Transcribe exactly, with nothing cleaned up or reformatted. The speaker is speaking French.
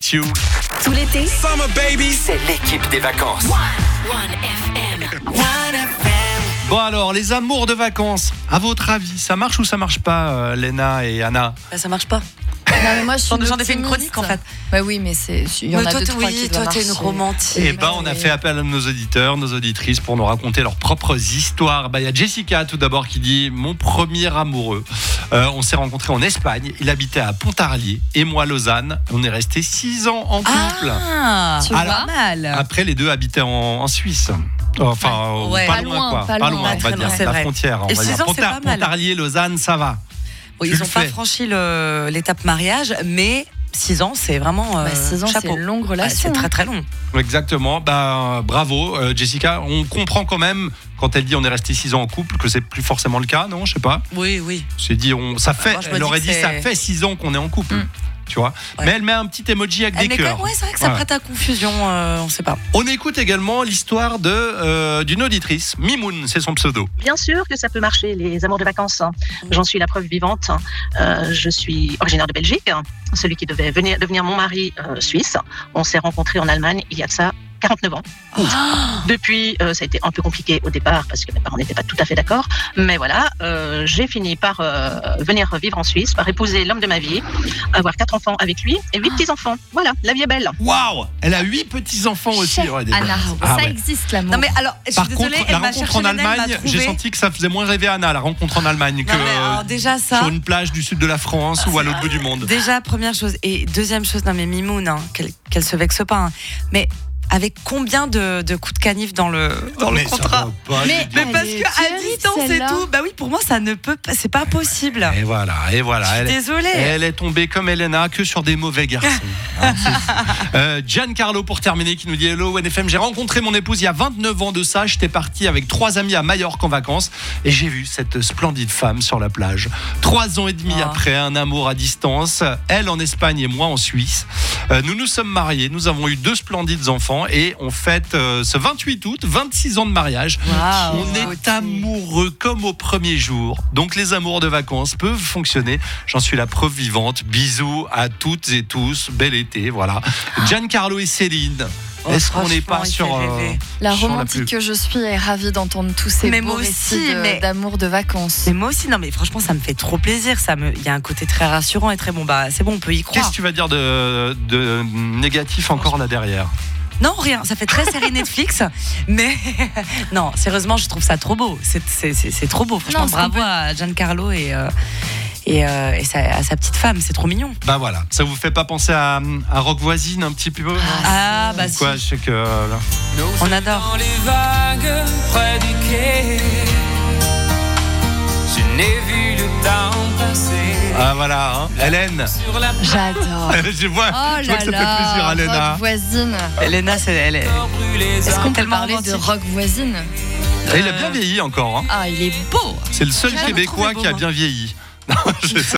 Miss You. Tout l'été, Summer baby, C'est l'équipe des vacances. One F M. One F M. Bon alors, les amours de vacances, à votre avis, ça marche ou ça marche pas, euh, Léna et Anna? Bah, ça marche pas. Non, mais moi, je suis J'en ai fait une optimiste. chronique en fait. Bah oui, mais c'est, il y en Mais a toi, deux, t'es- trois oui, qui toi, doivent t'es une marcher. romantique. Eh ben, on a fait appel à nos auditeurs, nos auditrices pour nous raconter leurs propres histoires. Bah, il y a Jessica tout d'abord qui dit: mon premier amoureux. Euh, on s'est rencontrés en Espagne. Il habitait à Pontarlier et moi Lausanne. On est restés six ans en couple. Ah, Tu Alors, vois mal. Après, les deux habitaient en, en Suisse. Enfin, Ouais. pas, Pas loin, loin, quoi. pas Pas loin. loin, Pas on très va loin, dire. c'est La vrai. frontière. On Et va six dire. ans, c'est pas mal. Pontarlier, Lausanne, ça va. Bon, Tu ils le n'ont pas fais. franchi le, l'étape mariage, mais six ans, c'est vraiment euh, Bah, six ans, c'est chapeau. une longue Ah, relation. c'est très très long. Exactement. Bah, bravo, euh, Jessica. On comprend quand même quand elle dit on est resté six ans en couple que c'est plus forcément le cas, non? Je sais pas. Oui, oui. C'est dit, on, ça fait. moi, je me elle dis aurait que dit c'est- ça fait six ans qu'on est en couple. Mm. Tu vois. Ouais. Mais elle met un petit emoji avec Elle des met quand cœurs. même- ouais, c'est vrai que ça Ouais. prête à confusion, euh, on sait pas. On écoute également l'histoire de euh, d'une auditrice, Mimoun, c'est son pseudo. Bien sûr que ça peut marcher, les amours de vacances. J'en suis la preuve vivante. Euh, je suis originaire de Belgique. Celui qui devait venir, devenir mon mari euh, suisse. On s'est rencontrés en Allemagne il y a de ça quarante-neuf ans. Depuis, euh, ça a été un peu compliqué au départ parce que mes parents n'étaient pas tout à fait d'accord. Mais voilà, euh, j'ai fini par euh, venir vivre en Suisse, par épouser l'homme de ma vie, avoir quatre enfants avec lui et huit petits-enfants. Voilà, la vie est belle. Waouh, elle a huit petits enfants aussi. Chef Ouais, des- Anna, Ah ça ouais. existe l'amour. Non mais alors, je suis Par désolée, contre, elle la m'a rencontre cherché en Lena, elle m'a Allemagne, j'ai trouvé. senti que ça faisait moins rêver Anna, la rencontre en Allemagne, que Non mais alors euh, déjà ça. sur une plage du sud de la France ou à l'autre bout du monde. Déjà, première chose. Et deuxième chose, non mais Mimoun, hein, qu'elle, qu'elle se vexe pas. hein. Mais avec combien de, de coups de canif dans le, dans le Mais ça contrat va pas, Mais- dis Mais donc. parce Elle est qu'à terrible, distance et celle-là. tout, bah oui, pour moi, ça ne peut pas, c'est pas possible. Et voilà, et voilà. Elle, Désolée. elle est tombée comme Elena que sur des mauvais garçons. Hein, c'est fou. euh, Giancarlo pour terminer qui nous dit: hello N F M, j'ai rencontré mon épouse il y a vingt-neuf ans de ça. J'étais parti avec trois amis à Majorque en vacances et j'ai vu cette splendide femme sur la plage. Trois ans et demi Oh. après, un amour à distance. Elle en Espagne et moi en Suisse. Euh, nous nous sommes mariés, nous avons eu deux splendides enfants et on fête euh, ce vingt-huit août, vingt-six ans de mariage. Waouh. On est amoureux comme au premier jour. Donc les amours de vacances peuvent fonctionner. J'en suis la preuve vivante. Bisous à toutes et tous. Bel été, voilà. Giancarlo et Céline. Oh, Est-ce qu'on n'est franchement, pas il sur, fait euh, rêver. La sur romantique plus- que je suis est ravie d'entendre tous ces Mais beaux moi récits aussi, de- mais- d'amour de vacances. Et moi aussi, non mais franchement, ça me fait trop plaisir. Ça me, il y a un côté très rassurant et très bon. Bah, c'est bon, on peut y Qu'est-ce croire. que tu vas dire de, de négatif encore là derrière? Non, rien. Ça fait très série Netflix, mais non, sérieusement, je trouve ça trop beau. C'est, c'est, c'est, c'est trop beau. Franchement, Non, ce qu'on bravo peut- à Giancarlo et euh, et, euh, et sa, à sa petite femme. C'est trop mignon. Bah voilà, ça vous fait pas penser à, à Rock Voisine un petit peu? Ah bah si. Quoi, je sais que euh, là. On adore. dans les vagues près du quai. Je n'ai vu le temps passer. Ah voilà, hein. Hélène. Sur la J'adore. je vois, Oh je vois là que ça là, fait plaisir à Léna. Rock voisine. Elena, c'est elle. Est... plage brûlée. Est-ce qu'on peut tellement parler de romantique. rock voisine? Et il a bien vieilli encore. Hein. Ah, il est beau. C'est le seul Je le Québécois trouvais qui a beau, bien vieilli. Non, je sais